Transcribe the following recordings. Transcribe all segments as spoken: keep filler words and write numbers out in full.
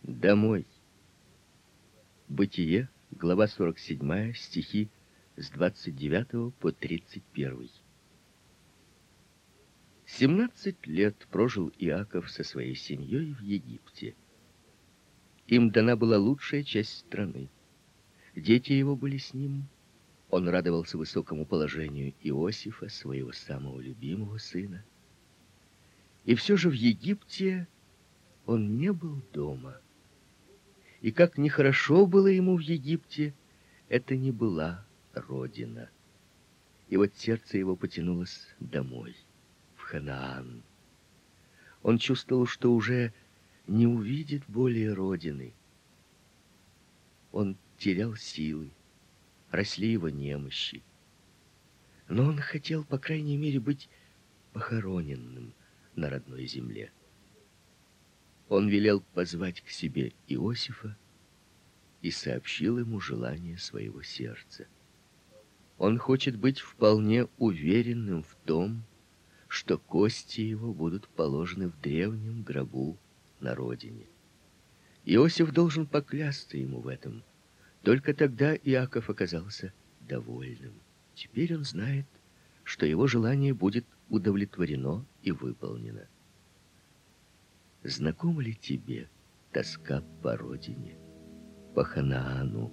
Домой. Бытие, глава сорок седьмая, стихи с двадцать девятого по тридцать первый. Семнадцать лет прожил Иаков со своей семьей в Египте. Им дана была лучшая часть страны. Дети его были с ним. Он радовался высокому положению Иосифа, своего самого любимого сына. И все же в Египте он не был дома. И как нехорошо было ему в Египте, это не была родина. И вот сердце его потянулось домой, в Ханаан. Он чувствовал, что уже не увидит более родины. Он терял силы, росли его немощи. Но он хотел, по крайней мере, быть похороненным на родной земле. Он велел позвать к себе Иосифа и сообщил ему желание своего сердца. Он хочет быть вполне уверенным в том, что кости его будут положены в древнем гробу на родине. Иосиф должен поклясться ему в этом. Только тогда Иаков оказался довольным. Теперь он знает, что его желание будет удовлетворено и выполнено. Знакома ли тебе тоска по родине, по Ханаану?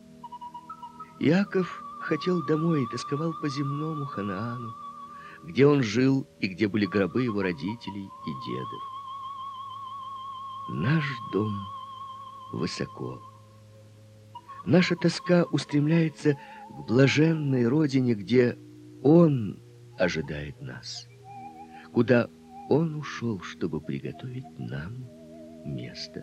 Иаков хотел домой и тосковал по земному Ханаану, где он жил и где были гробы его родителей и дедов. Наш дом высоко. Наша тоска устремляется к блаженной родине, где Он ожидает нас, куда Он ушел, чтобы приготовить нам место.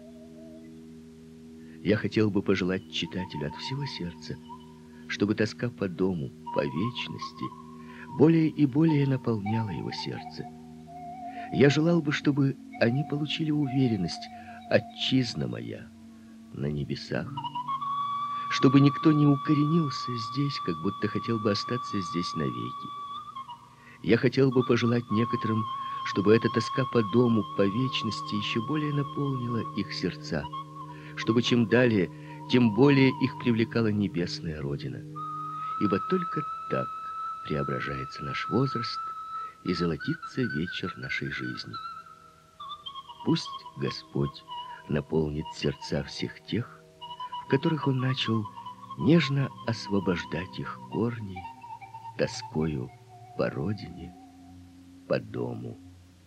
Я хотел бы пожелать читателю от всего сердца, чтобы тоска по дому, по вечности более и более наполняла его сердце. Я желал бы, чтобы они получили уверенность: отчизна моя на небесах, чтобы никто не укоренился здесь, как будто хотел бы остаться здесь навеки. Я хотел бы пожелать некоторым, чтобы эта тоска по дому, по вечности еще более наполнила их сердца, чтобы чем далее, тем более их привлекала небесная Родина. Ибо только так преображается наш возраст и золотится вечер нашей жизни. Пусть Господь наполнит сердца всех тех, в которых Он начал нежно освобождать их корни тоскою по родине, по дому.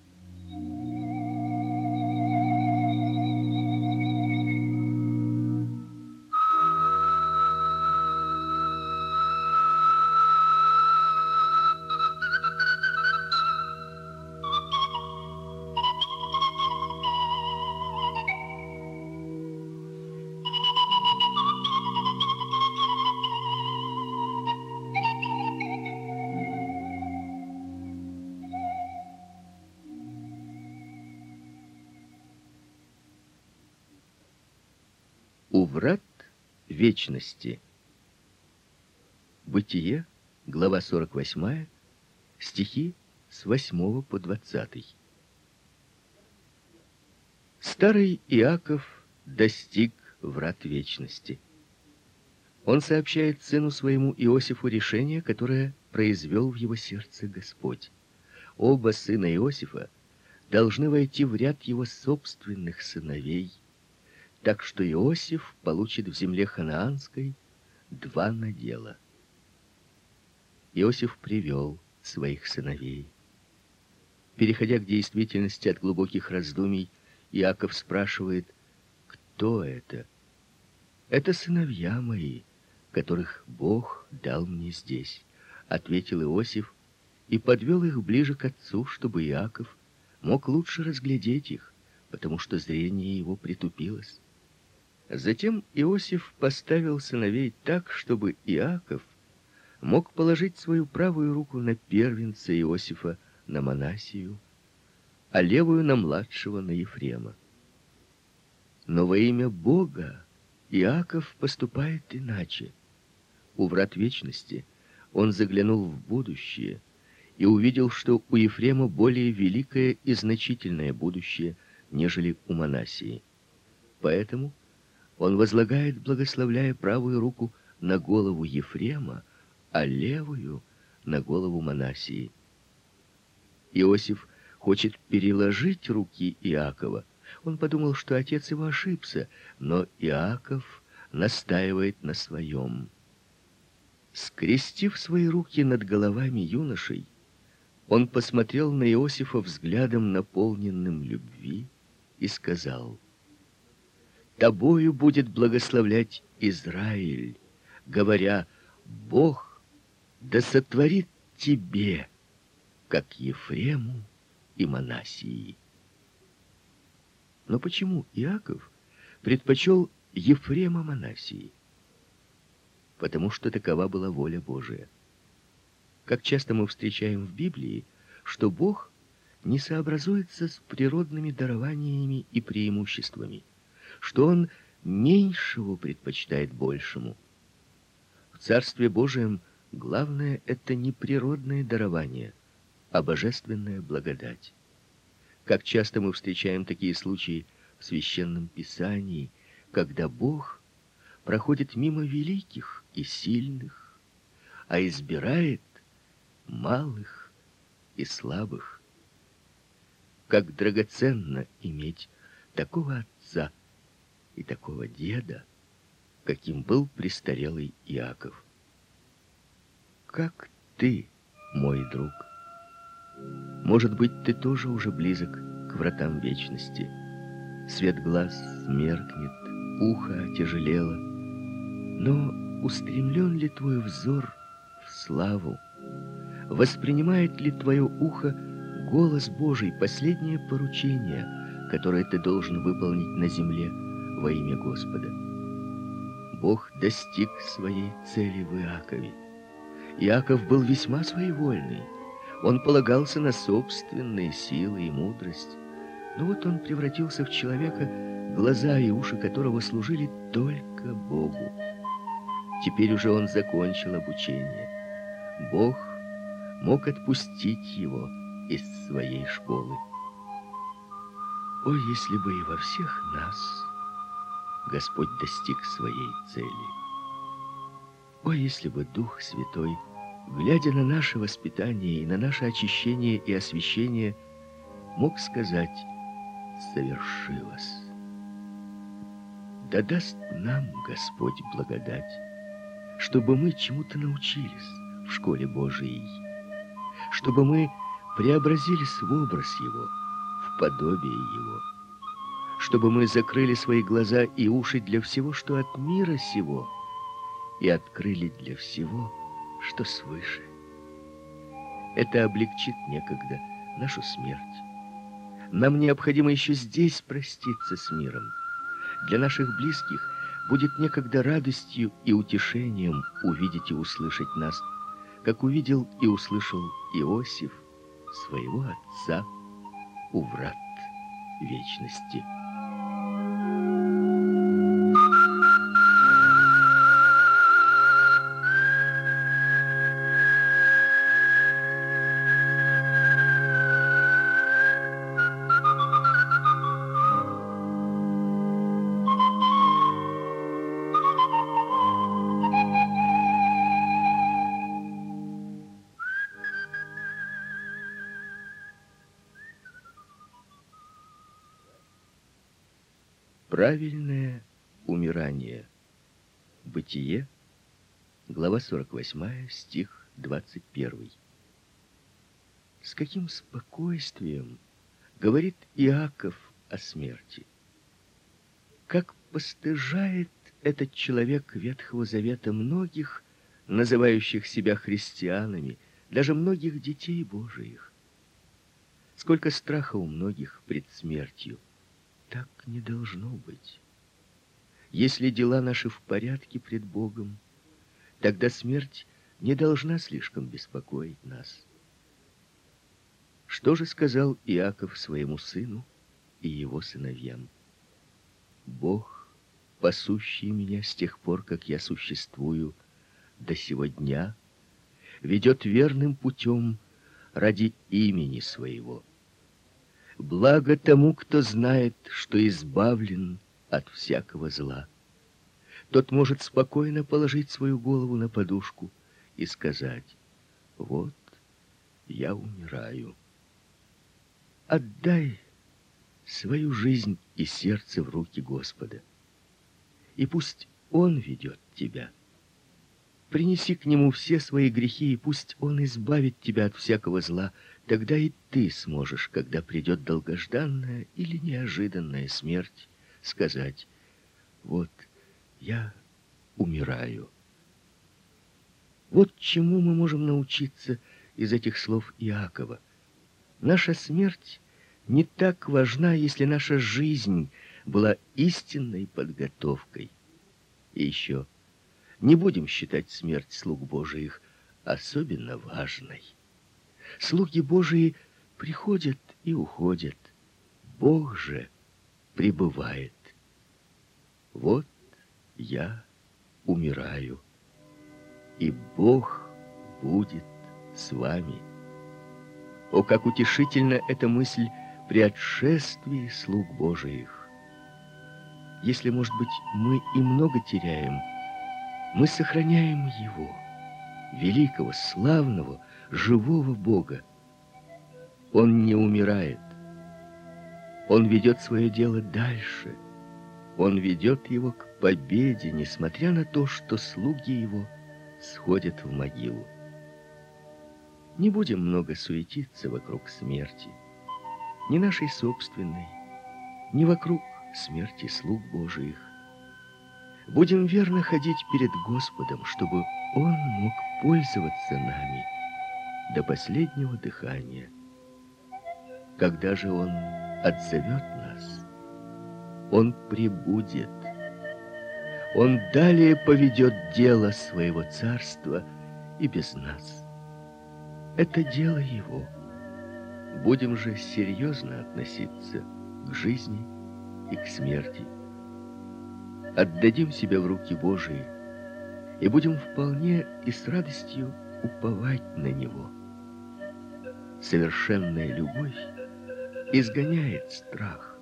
У врат вечности. Бытие, глава сорок восьмая, стихи с восьмого по двадцатый. Старый Иаков достиг врат вечности. Он сообщает сыну своему Иосифу решение, которое произвел в его сердце Господь. Оба сына Иосифа должны войти в ряд его собственных сыновей, так что Иосиф получит в земле ханаанской два надела. Иосиф привел своих сыновей. Переходя к действительности от глубоких раздумий, Иаков спрашивает: кто это? Это сыновья мои, которых Бог дал мне здесь, ответил Иосиф и подвел их ближе к отцу, чтобы Иаков мог лучше разглядеть их, потому что зрение его притупилось. Затем Иосиф поставил сыновей так, чтобы Иаков мог положить свою правую руку на первенца Иосифа, на Манассию, а левую на младшего, на Ефрема. Но во имя Бога Иаков поступает иначе. У врат вечности он заглянул в будущее и увидел, что у Ефрема более великое и значительное будущее, нежели у Манассии. Поэтому он возлагает, благословляя правую руку на голову Ефрема, а левую на голову Манассии. Иосиф хочет переложить руки Иакова. Он подумал, что отец его ошибся, но Иаков настаивает на своем. Скрестив свои руки над головами юношей, он посмотрел на Иосифа взглядом, наполненным любви, и сказал: «Тобою будет благословлять Израиль, говоря: Бог да сотворит тебе, как Ефрему и Манассии». Но почему Иаков предпочел Ефрема Манассии? Потому что такова была воля Божия. Как часто мы встречаем в Библии, что Бог не сообразуется с природными дарованиями и преимуществами, что Он меньшего предпочитает большему. В Царстве Божием главное — это не природное дарование, а божественная благодать. Как часто мы встречаем такие случаи в Священном Писании, когда Бог проходит мимо великих и сильных, а избирает малых и слабых. Как драгоценно иметь такого отца и такого деда, каким был престарелый Иаков. Как ты, мой друг? Может быть, ты тоже уже близок к вратам вечности. Свет глаз меркнет, ухо отяжелело. Но устремлен ли твой взор в славу? Воспринимает ли твое ухо голос Божий, последнее поручение, которое ты должен выполнить на земле во имя Господа? Бог достиг своей цели в Иакове. Иаков был весьма своевольный. Он полагался на собственные силы и мудрость. Но вот он превратился в человека, глаза и уши которого служили только Богу. Теперь уже он закончил обучение. Бог мог отпустить его из своей школы. О, если бы и во всех нас Господь достиг своей цели! О, если бы Дух Святой, глядя на наше воспитание и на наше очищение и освящение, мог сказать: «Совершилось». Да даст нам Господь благодать, чтобы мы чему-то научились в школе Божией, чтобы мы преобразились в образ Его, в подобие Его, чтобы мы закрыли свои глаза и уши для всего, что от мира сего, и открыли для всего, что свыше. Это облегчит некогда нашу смерть. Нам необходимо еще здесь проститься с миром. Для наших близких будет некогда радостью и утешением увидеть и услышать нас, как увидел и услышал Иосиф своего отца у врат вечности. Правильное умирание. Бытие, глава сорок восьмая, стих двадцать первый. С каким спокойствием говорит Иаков о смерти. Как постыжает этот человек Ветхого Завета многих, называющих себя христианами, даже многих детей Божиих. Сколько страха у многих пред смертью. Так не должно быть. Если дела наши в порядке пред Богом, тогда смерть не должна слишком беспокоить нас. Что же сказал Иаков своему сыну и его сыновьям? Бог, пасущий меня с тех пор, как я существую, до сего дня, ведет верным путем ради имени своего. Благо тому, кто знает, что избавлен от всякого зла. Тот может спокойно положить свою голову на подушку и сказать: вот я умираю. Отдай свою жизнь и сердце в руки Господа, и пусть Он ведет тебя. Принеси к Нему все свои грехи, и пусть Он избавит тебя от всякого зла. Тогда и ты сможешь, когда придет долгожданная или неожиданная смерть, сказать: вот я умираю. Вот чему мы можем научиться из этих слов Иакова. Наша смерть не так важна, если наша жизнь была истинной подготовкой. И еще не будем считать смерть слуг Божиих особенно важной. Слуги Божии приходят и уходят. Бог же пребывает. Вот я умираю, и Бог будет с вами. О, как утешительна эта мысль при отшествии слуг Божиих! Если, может быть, мы и много теряем, мы сохраняем Его, великого, славного, живого Бога. Он не умирает. Он ведет свое дело дальше. Он ведет его к победе, несмотря на то, что слуги Его сходят в могилу. Не будем много суетиться вокруг смерти, ни нашей собственной, ни вокруг смерти слуг Божиих. Будем верно ходить перед Господом, чтобы Он мог пользоваться нами до последнего дыхания. Когда же Он отзовет нас, Он прибудет. Он далее поведет дело своего царства и без нас. Это дело Его. Будем же серьезно относиться к жизни и к смерти. Отдадим себя в руки Божии и будем вполне и с радостью уповать на Него. Совершенная любовь изгоняет страх.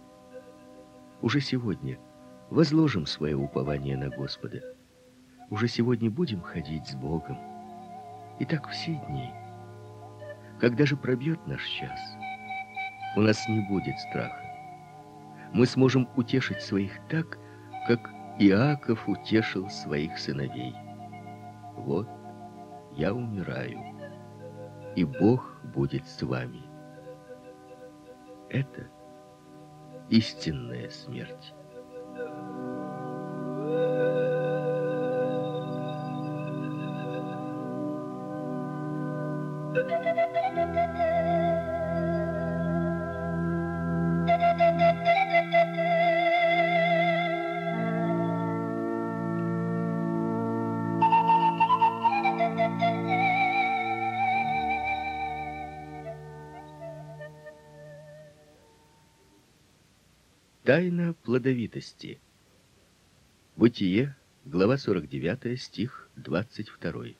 Уже сегодня возложим свое упование на Господа. Уже сегодня будем ходить с Богом. И так все дни. Когда же пробьет наш час, у нас не будет страха. Мы сможем утешить своих так, как Иаков утешил своих сыновей. Вот я умираю, и Бог будет с вами. Это истинная смерть. Тайна плодовитости. Бытие, глава сорок девятая, стих двадцать второй.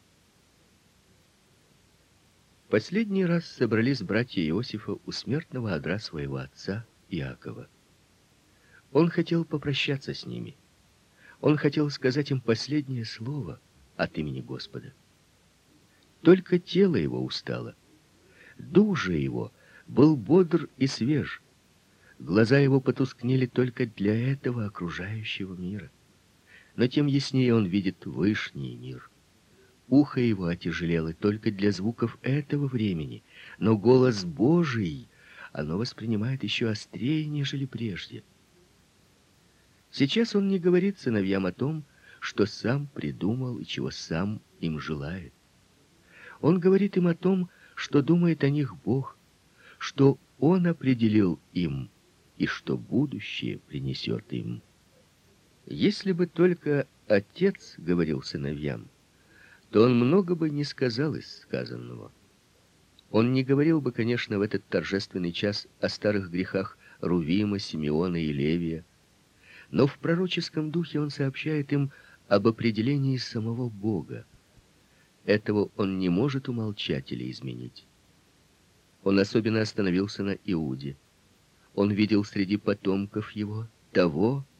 Последний раз собрались братья Иосифа у смертного одра своего отца Иакова. Он хотел попрощаться с ними. Он хотел сказать им последнее слово от имени Господа. Только тело его устало. Дух же его был бодр и свеж. Глаза его потускнели только для этого окружающего мира. Но тем яснее он видит вышний мир. Ухо его отяжелело только для звуков этого времени, но голос Божий оно воспринимает еще острее, нежели прежде. Сейчас он не говорит сыновьям о том, что сам придумал и чего сам им желает. Он говорит им о том, что думает о них Бог, что Он определил им и что будущее принесет им. Если бы только отец говорил сыновьям, то он много бы не сказал из сказанного. Он не говорил бы, конечно, в этот торжественный час о старых грехах Рувима, Симеона и Левия, но в пророческом духе он сообщает им об определении самого Бога. Этого он не может умолчать или изменить. Он особенно остановился на Иуде. Он видел среди потомков его того,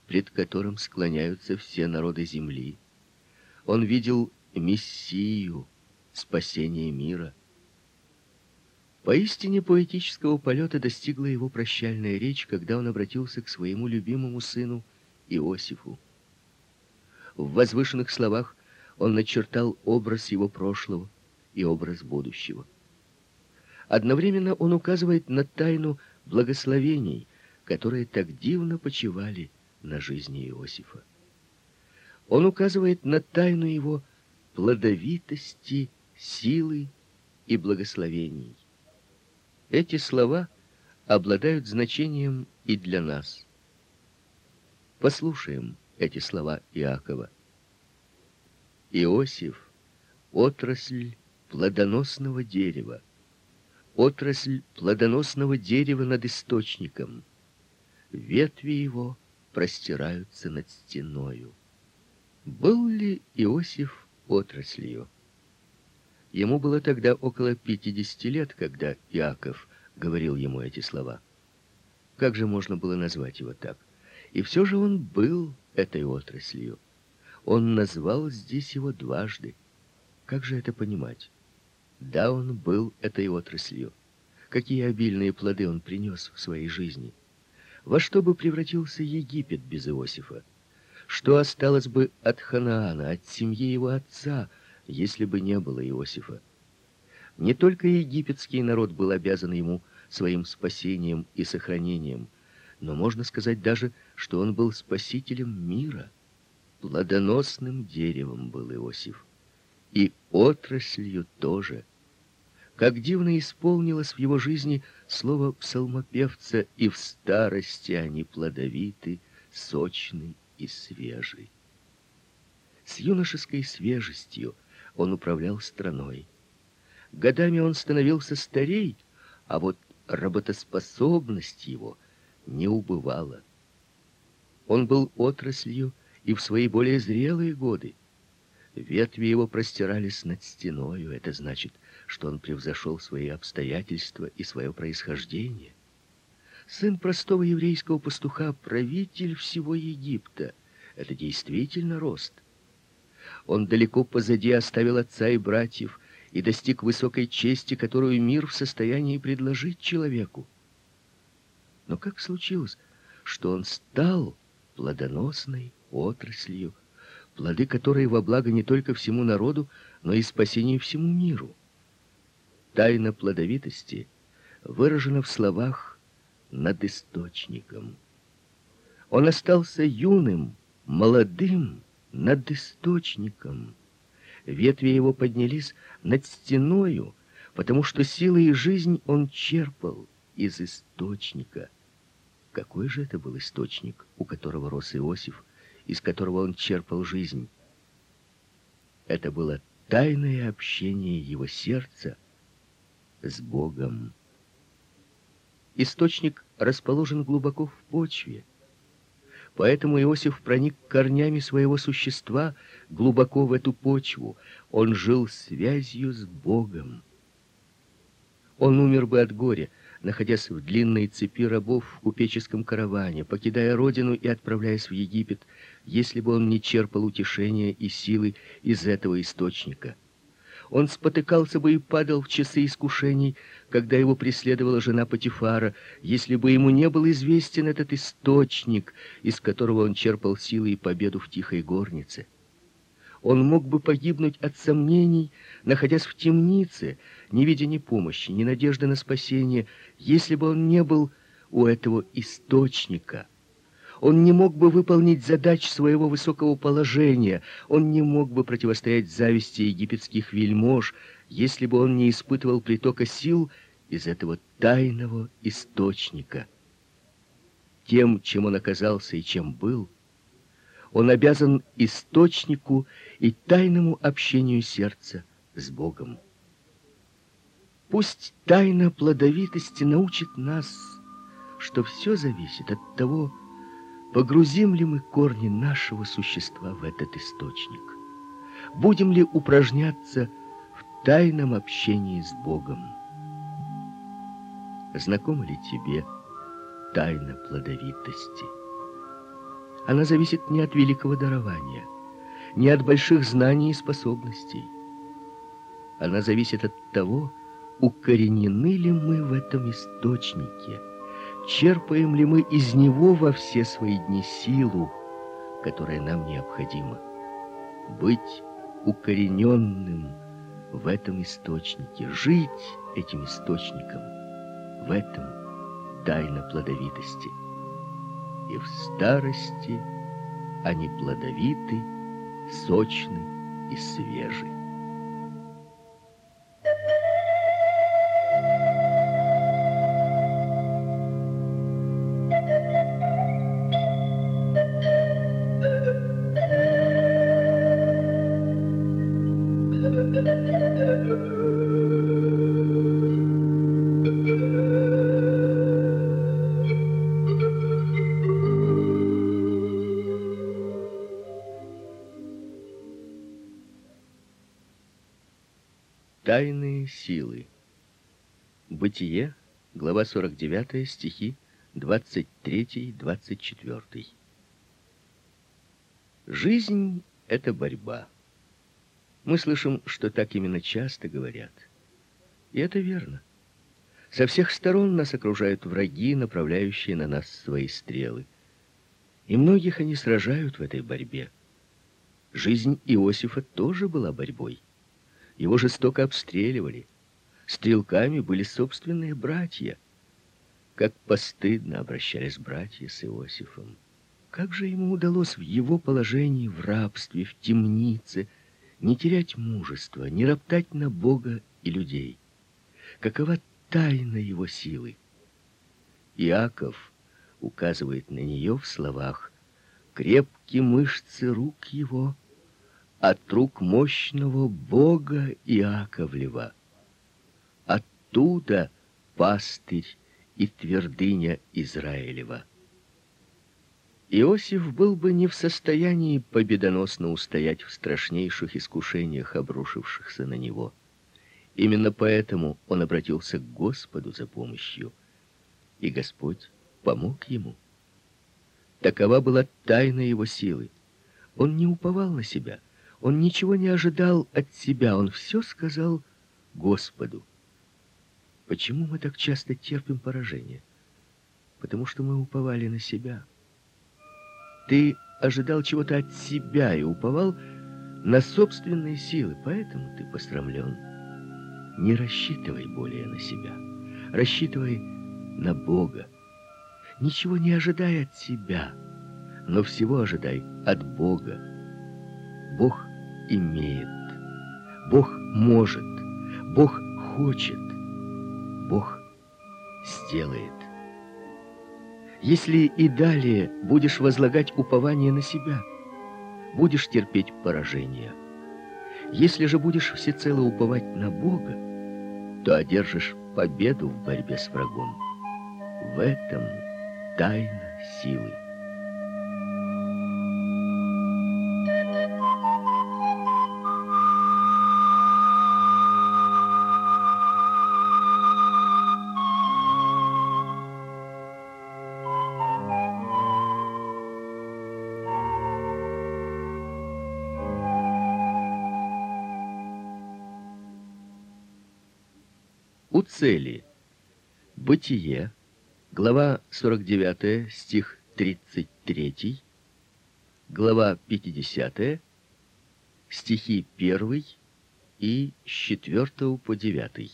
пред которым склоняются все народы земли. Он видел Мессию, спасение мира. Поистине поэтического полета достигла его прощальная речь, когда он обратился к своему любимому сыну Иосифу. В возвышенных словах он начертал образ его прошлого и образ будущего. Одновременно он указывает на тайну благословений, которые так дивно почивали на жизни Иосифа. Он указывает на тайну его плодовитости, силы и благословений. Эти слова обладают значением и для нас. Послушаем эти слова Иакова. Иосиф — отрасль плодоносного дерева, отрасль плодоносного дерева над источником. Ветви его простираются над стеною. Был ли Иосиф отраслью? Ему было тогда около пятидесяти лет, когда Иаков говорил ему эти слова. Как же можно было назвать его так? И все же он был этой отраслью. Он назвал здесь его дважды. Как же это понимать? Да, он был этой отраслью. Какие обильные плоды он принес в своей жизни. Во что бы превратился Египет без Иосифа? Что осталось бы от Ханаана, от семьи его отца, если бы не было Иосифа? Не только египетский народ был обязан ему своим спасением и сохранением, но можно сказать даже, что он был спасителем мира. Плодоносным деревом был Иосиф. И отраслью тоже. Как дивно исполнилось в его жизни слово псалмопевца: «И в старости они плодовиты, сочны и свежи». С юношеской свежестью он управлял страной. Годами он становился старей, а вот работоспособность его не убывала. Он был отраслью и в свои более зрелые годы. Ветви его простирались над стеною. Это значит, что он превзошел свои обстоятельства и свое происхождение. Сын простого еврейского пастуха, правитель всего Египта. Это действительно рост. Он далеко позади оставил отца и братьев и достиг высокой чести, которую мир в состоянии предложить человеку. Но как случилось, что он стал плодоносной отраслью, плоды которой во благо не только всему народу, но и спасению всему миру? Тайна плодовитости выражена в словах «над источником». Он остался юным, молодым, над источником. Ветви его поднялись над стеною, потому что силы и жизнь он черпал из источника. Какой же это был источник, у которого рос Иосиф, из которого он черпал жизнь? Это было тайное общение его сердца с Богом. Источник расположен глубоко в почве. Поэтому Иосиф проник корнями своего существа глубоко в эту почву. Он жил связью с Богом. Он умер бы от горя, находясь в длинной цепи рабов в купеческом караване, покидая родину и отправляясь в Египет, если бы он не черпал утешения и силы из этого источника. Он спотыкался бы и падал в часы искушений, когда его преследовала жена Потифара, если бы ему не был известен этот источник, из которого он черпал силы и победу в тихой горнице. Он мог бы погибнуть от сомнений, находясь в темнице, не видя ни помощи, ни надежды на спасение, если бы он не был у этого источника. Он не мог бы выполнить задач своего высокого положения, он не мог бы противостоять зависти египетских вельмож, если бы он не испытывал притока сил из этого тайного источника. Тем, чем он оказался и чем был, он обязан источнику и тайному общению сердца с Богом. Пусть тайна плодовитости научит нас, что все зависит от того, погрузим ли мы корни нашего существа в этот источник, будем ли упражняться в тайном общении с Богом. Знакома ли тебе тайна плодовитости? Она зависит не от великого дарования, не от больших знаний и способностей. Она зависит от того, укоренены ли мы в этом источнике, черпаем ли мы из него во все свои дни силу, которая нам необходима. Быть укорененным в этом источнике, жить этим источником, в этом тайна плодовитости. И в старости они плодовиты, сочны и свежи. Тайные силы. Бытие, глава сорок девятая, стихи двадцать третий двадцать четвёртый. Жизнь — это борьба. Мы слышим, что так именно часто говорят. И это верно. Со всех сторон нас окружают враги, направляющие на нас свои стрелы. И многих они сражают в этой борьбе. Жизнь Иосифа тоже была борьбой. Его жестоко обстреливали. Стрелками были собственные братья. Как постыдно обращались братья с Иосифом. Как же ему удалось в его положении, в рабстве, в темнице, не терять мужества, не роптать на Бога и людей? Какова тайна его силы? Иаков указывает на нее в словах: «Крепкие мышцы рук его от рук мощного Бога Иаковлева. Оттуда пастырь и твердыня Израилева». Иосиф был бы не в состоянии победоносно устоять в страшнейших искушениях, обрушившихся на него. Именно поэтому он обратился к Господу за помощью, и Господь помог ему. Такова была тайна его силы. Он не уповал на себя, он ничего не ожидал от себя, он все сказал Господу. Почему мы так часто терпим поражение? Потому что мы уповали на себя. Ты ожидал чего-то от себя и уповал на собственные силы, поэтому ты посрамлен. Не рассчитывай более на себя, рассчитывай на Бога. Ничего не ожидай от себя, но всего ожидай от Бога. Бог имеет, Бог может, Бог хочет, Бог сделает. Если и далее будешь возлагать упование на себя, будешь терпеть поражение. Если же будешь всецело уповать на Бога, то одержишь победу в борьбе с врагом. В этом тайна силы. У цели. Бытие, глава сорок девятая, стих тридцать третий, глава пятидесятая, стихи первый и с четвёртого по девятый.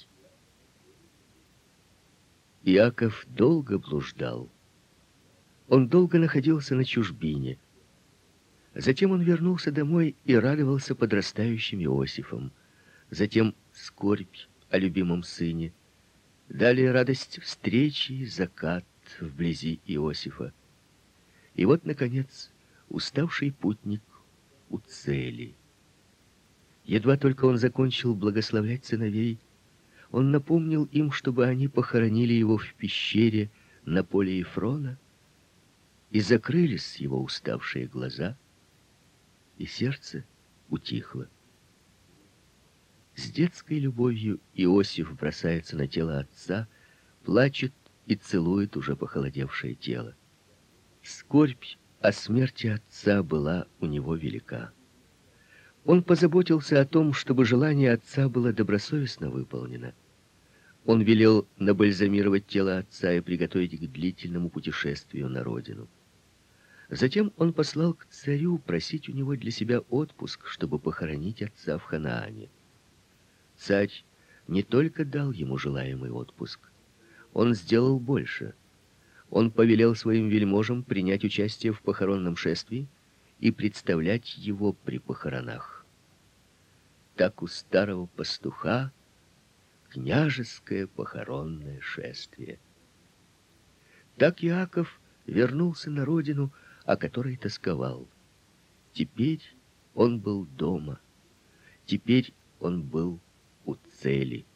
Иаков долго блуждал. Он долго находился на чужбине. Затем он вернулся домой и радовался подрастающим Иосифом. Затем скорбь о любимом сыне. Далее радость встречи, закат вблизи Иосифа. И вот, наконец, уставший путник у цели. Едва только он закончил благословлять сыновей, он напомнил им, чтобы они похоронили его в пещере на поле Ефрона, и закрылись его уставшие глаза, и сердце утихло. С детской любовью Иосиф бросается на тело отца, плачет и целует уже похолодевшее тело. Скорбь о смерти отца была у него велика. Он позаботился о том, чтобы желание отца было добросовестно выполнено. Он велел набальзамировать тело отца и приготовить к длительному путешествию на родину. Затем он послал к царю просить у него для себя отпуск, чтобы похоронить отца в Ханаане. Царь не только дал ему желаемый отпуск, он сделал больше. Он повелел своим вельможам принять участие в похоронном шествии и представлять его при похоронах. Так у старого пастуха княжеское похоронное шествие. Так Иаков вернулся на родину, о которой тосковал. Теперь он был дома. Теперь он был у цели.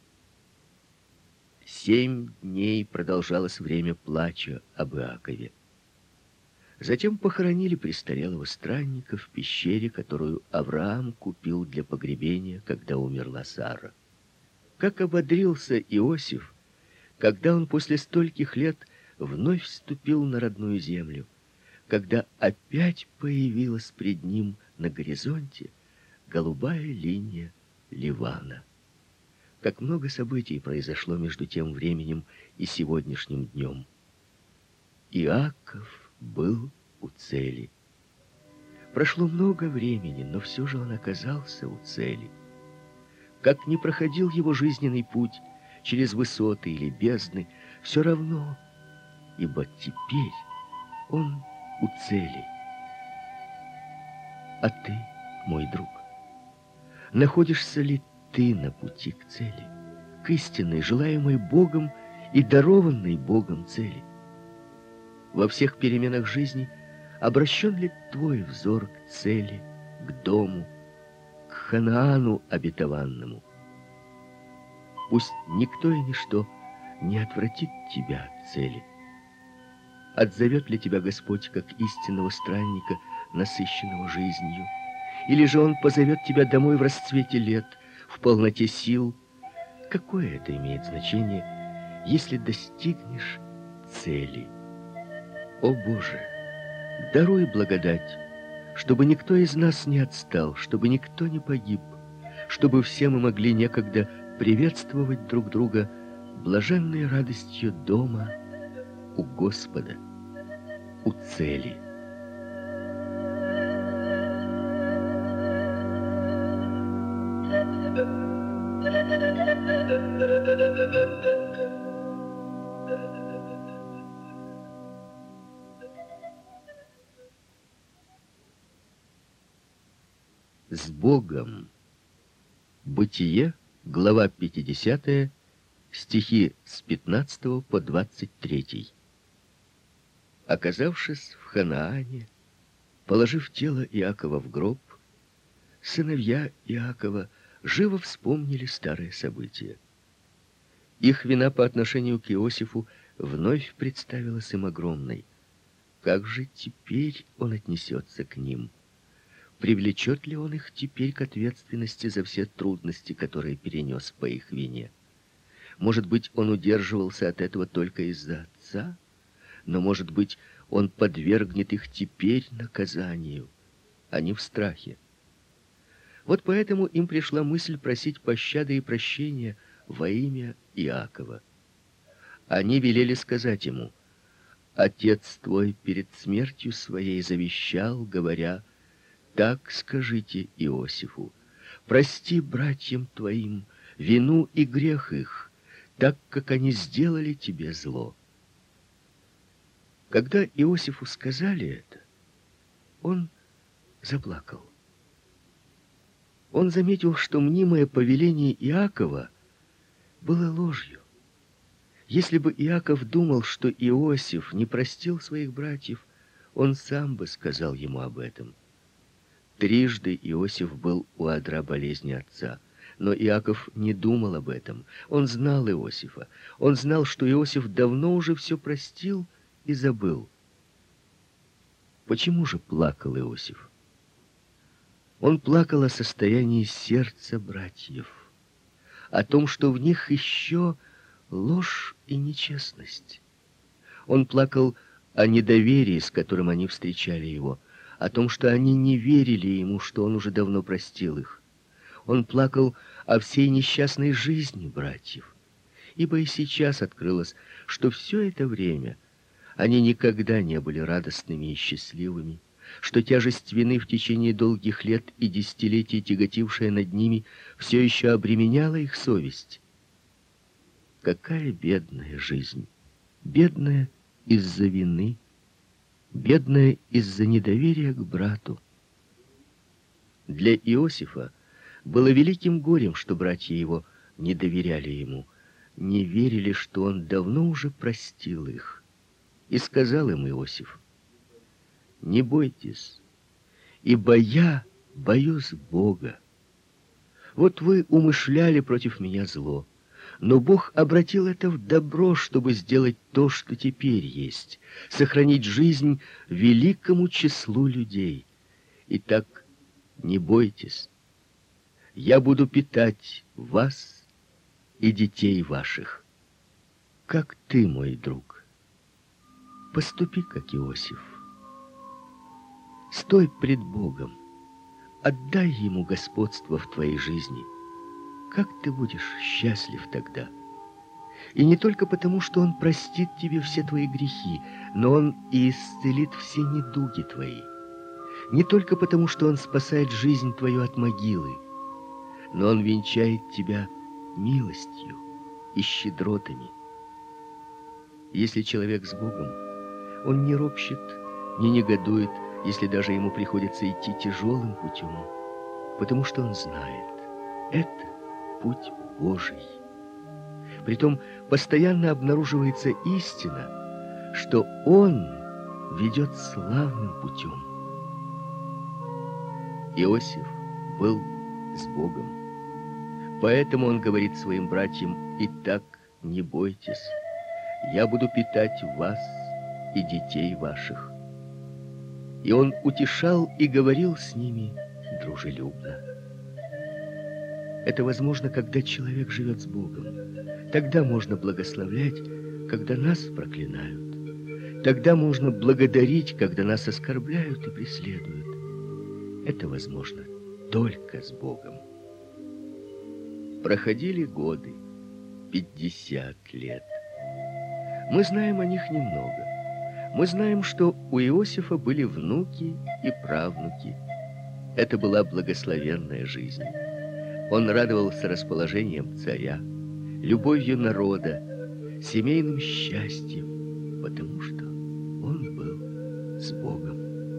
Семь дней продолжалось время плача об Иакове. Затем похоронили престарелого странника в пещере, которую Авраам купил для погребения, когда умерла Сара. Как ободрился Иосиф, когда он после стольких лет вновь вступил на родную землю, когда опять появилась пред ним на горизонте голубая линия Ливана. Как много событий произошло между тем временем и сегодняшним днем. Иаков был у цели. Прошло много времени, но все же он оказался у цели. Как ни проходил его жизненный путь через высоты или бездны, все равно, ибо теперь он у цели. А ты, мой друг, находишься ли ты на пути к цели, к истинной, желаемой Богом и дарованной Богом цели? Во всех переменах жизни обращен ли твой взор к цели, к дому, к Ханаану обетованному? Пусть никто и ничто не отвратит тебя от цели. Отзовет ли тебя Господь как истинного странника, насыщенного жизнью? Или же Он позовет тебя домой в расцвете лет, в полноте сил? Какое это имеет значение, если достигнешь цели? О Боже, даруй благодать, чтобы никто из нас не отстал, чтобы никто не погиб, чтобы все мы могли некогда приветствовать друг друга блаженной радостью дома у Господа, у цели. С Богом. Бытие, глава пятидесятая, стихи с пятнадцатого по двадцать третий. Оказавшись в Ханаане, положив тело Иакова в гроб, сыновья Иакова живо вспомнили старые события. Их вина по отношению к Иосифу вновь представилась им огромной. Как же теперь он отнесется к ним? Привлечет ли он их теперь к ответственности за все трудности, которые перенес по их вине? Может быть, он удерживался от этого только из-за отца? Но, может быть, он подвергнет их теперь наказанию, а не в страхе. Вот поэтому им пришла мысль просить пощады и прощения во имя Иакова. Они велели сказать ему: «Отец твой перед смертью своей завещал, говоря: так скажите Иосифу: прости братьям твоим вину и грех их, так как они сделали тебе зло». Когда Иосифу сказали это, он заплакал. Он заметил, что мнимое повеление Иакова было ложью. Если бы Иаков думал, что Иосиф не простил своих братьев, он сам бы сказал ему об этом. Трижды Иосиф был у одра болезни отца, но Иаков не думал об этом. Он знал Иосифа. Он знал, что Иосиф давно уже все простил и забыл. Почему же плакал Иосиф? Он плакал о состоянии сердца братьев, о том, что в них еще ложь и нечестность. Он плакал о недоверии, с которым они встречали его, о том, что они не верили ему, что он уже давно простил их. Он плакал о всей несчастной жизни братьев, ибо и сейчас открылось, что все это время они никогда не были радостными и счастливыми, что тяжесть вины в течение долгих лет и десятилетий, тяготившая над ними, все еще обременяла их совесть. Какая бедная жизнь! Бедная из-за вины, бедная из-за недоверия к брату. Для Иосифа было великим горем, что братья его не доверяли ему, не верили, что он давно уже простил их. И сказал им Иосиф: «Не бойтесь, ибо я боюсь Бога. Вот вы умышляли против меня зло, но Бог обратил это в добро, чтобы сделать то, что теперь есть, сохранить жизнь великому числу людей. Итак, не бойтесь, я буду питать вас и детей ваших, как ты, мой друг. Поступи, как Иосиф. Стой пред Богом, отдай Ему господство в твоей жизни. Как ты будешь счастлив тогда? И не только потому, что Он простит тебе все твои грехи, но Он и исцелит все недуги твои. Не только потому, что Он спасает жизнь твою от могилы, но Он венчает тебя милостью и щедротами. Если человек с Богом, он не ропщет, не негодует, если даже ему приходится идти тяжелым путем, потому что он знает, это путь Божий. Притом постоянно обнаруживается истина, что Он ведет славным путем. Иосиф был с Богом. Поэтому он говорит своим братьям: «Итак, не бойтесь, я буду питать вас и детей ваших». И он утешал и говорил с ними дружелюбно. Это возможно, когда человек живет с Богом. Тогда можно благословлять, когда нас проклинают. Тогда можно благодарить, когда нас оскорбляют и преследуют. Это возможно только с Богом. Проходили годы, пятьдесят лет. Мы знаем о них немного. Мы знаем, что у Иосифа были внуки и правнуки. Это была благословенная жизнь. Он радовался расположением царя, любовью народа, семейным счастьем, потому что он был с Богом.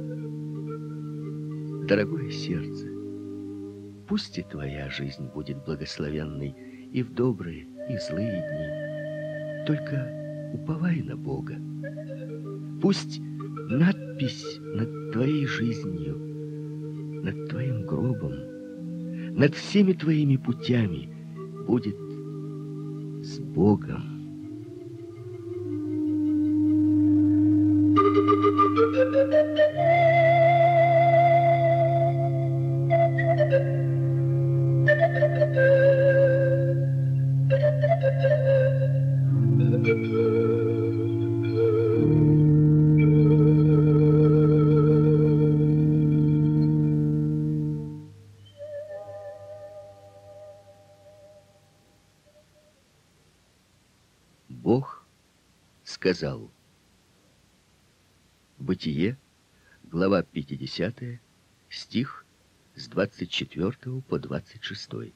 Дорогое сердце, пусть и твоя жизнь будет благословенной и в добрые, и в злые дни. Только уповай на Бога. Пусть надпись над твоей жизнью, над твоим гробом, над всеми твоими путями будет с Богом. Бог сказал. Бытие, глава пятидесятая, стих с двадцать четвёртого по двадцать шестой.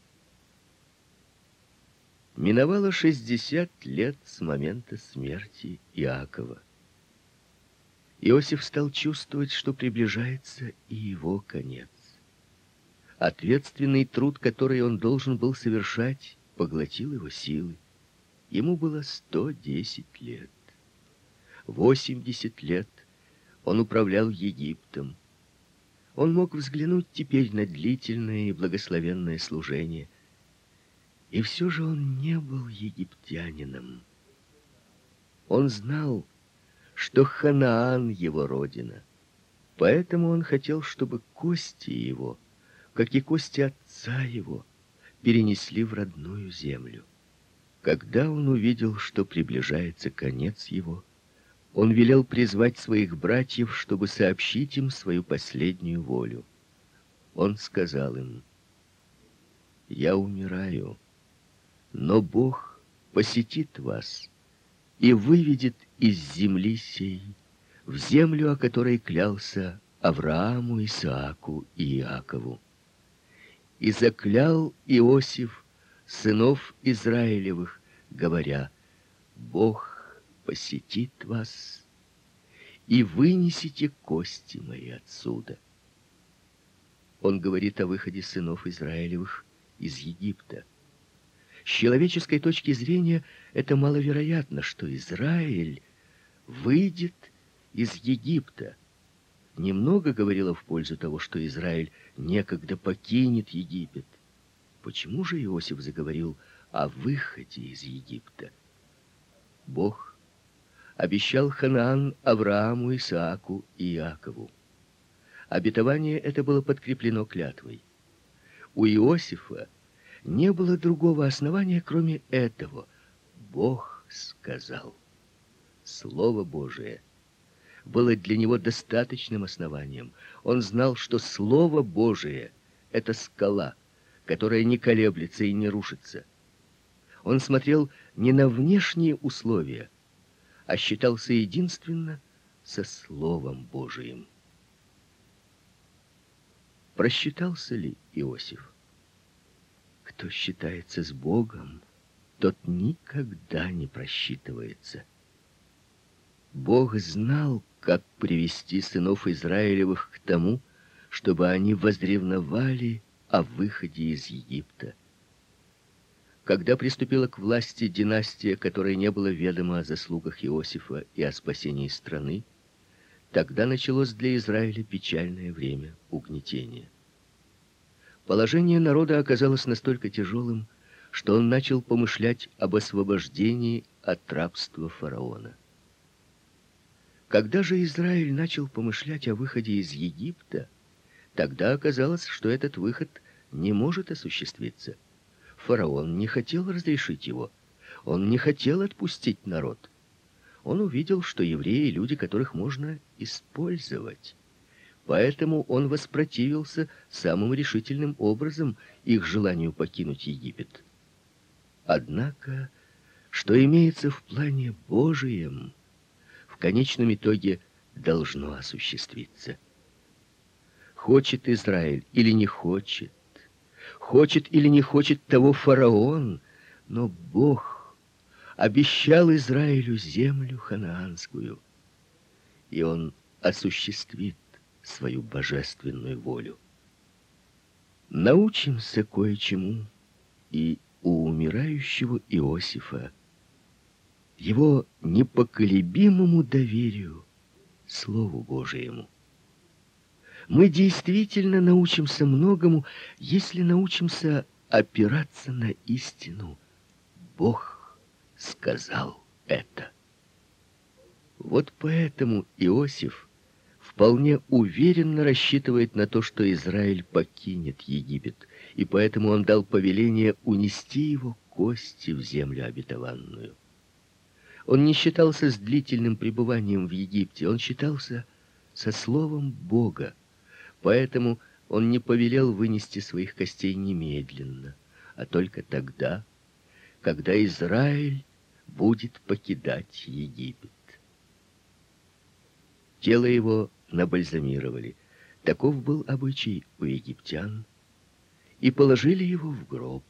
Миновало шестьдесят лет с момента смерти Иакова. Иосиф стал чувствовать, что приближается и его конец. Ответственный труд, который он должен был совершать, поглотил его силы. Ему было сто десять лет. восемьдесят лет он управлял Египтом. Он мог взглянуть теперь на длительное и благословенное служение. И все же он не был египтянином. Он знал, что Ханаан его родина. Поэтому он хотел, чтобы кости его, как и кости отца его, перенесли в родную землю. Когда он увидел, что приближается конец его, Он велел призвать своих братьев, чтобы сообщить им свою последнюю волю. Он сказал им: «Я умираю, но Бог посетит вас и выведет из земли сей в землю, о которой клялся Аврааму, Исааку и Иакову. И заклял Иосиф сынов Израилевых, говоря: Бог посетит вас, и вынесите кости мои отсюда». Он говорит о выходе сынов Израилевых из Египта. С человеческой точки зрения это маловероятно, что Израиль выйдет из Египта. Немного говорило в пользу того, что Израиль некогда покинет Египет. Почему же Иосиф заговорил о выходе из Египта? Бог обещал Ханаан Аврааму, Исааку и Иакову. Обетование это было подкреплено клятвой. У Иосифа не было другого основания, кроме этого. Бог сказал. Слово Божие было для него достаточным основанием. Он знал, что Слово Божие — это скала, которая не колеблется и не рушится. Он смотрел не на внешние условия, а считался единственно со Словом Божиим. Просчитался ли Иосиф? Кто считается с Богом, тот никогда не просчитывается. Бог знал, как привести сынов Израилевых к тому, чтобы они возревновали о выходе из Египта. Когда приступила к власти династия, которой не было ведомо о заслугах Иосифа и о спасении страны, тогда началось для Израиля печальное время угнетения. Положение народа оказалось настолько тяжелым, что он начал помышлять об освобождении от рабства фараона. Когда же Израиль начал помышлять о выходе из Египта, тогда оказалось, что этот выход не может осуществиться. Фараон не хотел разрешить его. Он не хотел отпустить народ. Он увидел, что евреи — люди, которых можно использовать. Поэтому он воспротивился самым решительным образом их желанию покинуть Египет. Однако, что имеется в плане Божием, в конечном итоге должно осуществиться. Хочет Израиль или не хочет, хочет или не хочет того фараон, но Бог обещал Израилю землю ханаанскую, и он осуществит свою божественную волю. Научимся кое-чему и у умирающего Иосифа, его непоколебимому доверию Слову Божьему. Мы действительно научимся многому, если научимся опираться на истину. Бог сказал это. Вот поэтому Иосиф вполне уверенно рассчитывает на то, что Израиль покинет Египет, и поэтому он дал повеление унести его кости в землю обетованную. Он не считался с длительным пребыванием в Египте, он считался со словом Бога, поэтому он не повелел вынести своих костей немедленно, а только тогда, когда Израиль будет покидать Египет. Тело его набальзамировали. Таков был обычай у египтян. И положили его в гроб.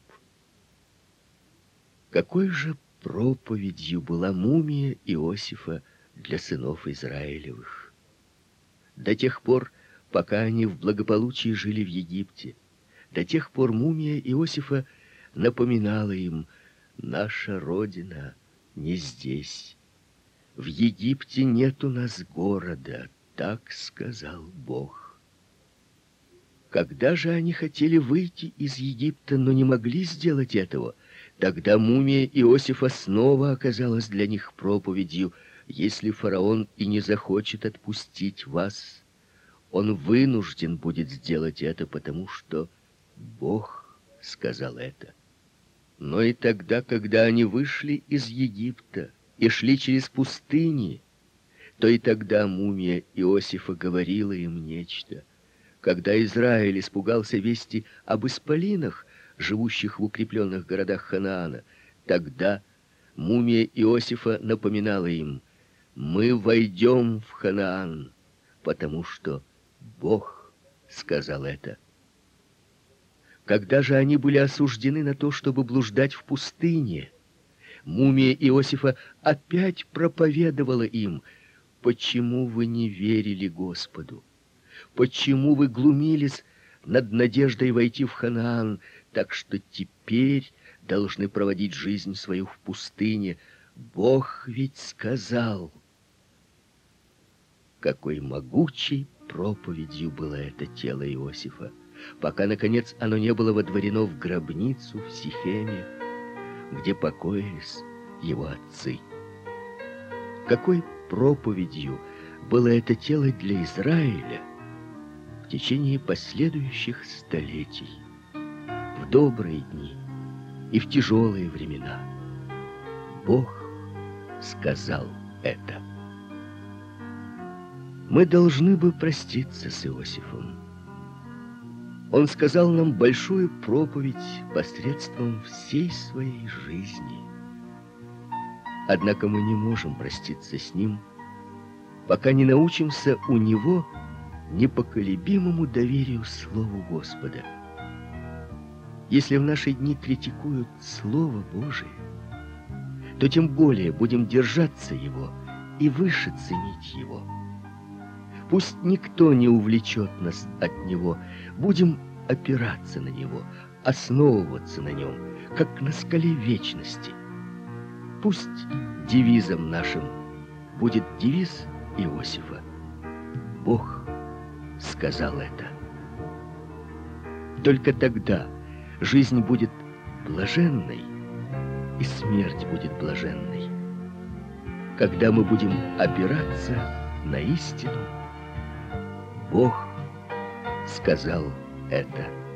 Какой же проповедью была мумия Иосифа для сынов Израилевых? До тех пор, пока они в благополучии жили в Египте, до тех пор мумия Иосифа напоминала им: наша родина не здесь. В Египте нет у нас города, так сказал Бог. Когда же они хотели выйти из Египта, но не могли сделать этого, тогда мумия Иосифа снова оказалась для них проповедью: если фараон и не захочет отпустить вас, он вынужден будет сделать это, потому что Бог сказал это. Но и тогда, когда они вышли из Египта и шли через пустыни, то и тогда мумия Иосифа говорила им нечто. Когда Израиль испугался вести об исполинах, живущих в укрепленных городах Ханаана, тогда мумия Иосифа напоминала им: «Мы войдем в Ханаан, потому что Бог сказал это». Когда же они были осуждены на то, чтобы блуждать в пустыне, мумия Иосифа опять проповедовала им: «Почему вы не верили Господу? Почему вы глумились над надеждой войти в Ханаан, так что теперь должны проводить жизнь свою в пустыне? Бог ведь сказал». Какой могучей проповедью было это тело Иосифа, пока, наконец, оно не было водворено в гробницу в Сихеме, где покоились его отцы. Какой проповедью было это тело для Израиля в течение последующих столетий, в добрые дни и в тяжелые времена. Бог сказал это. Мы должны бы проститься с Иосифом. Он сказал нам большую проповедь посредством всей своей жизни. Однако мы не можем проститься с ним, пока не научимся у него непоколебимому доверию Слову Господа. Если в наши дни критикуют Слово Божие, то тем более будем держаться его и выше ценить его. Пусть никто не увлечет нас от него, будем опираться на него, основываться на нем, как на скале вечности. Пусть девизом нашим будет девиз Иосифа: Бог сказал это. Только тогда жизнь будет блаженной, и смерть будет блаженной. Когда мы будем опираться на истину: Бог сказал это.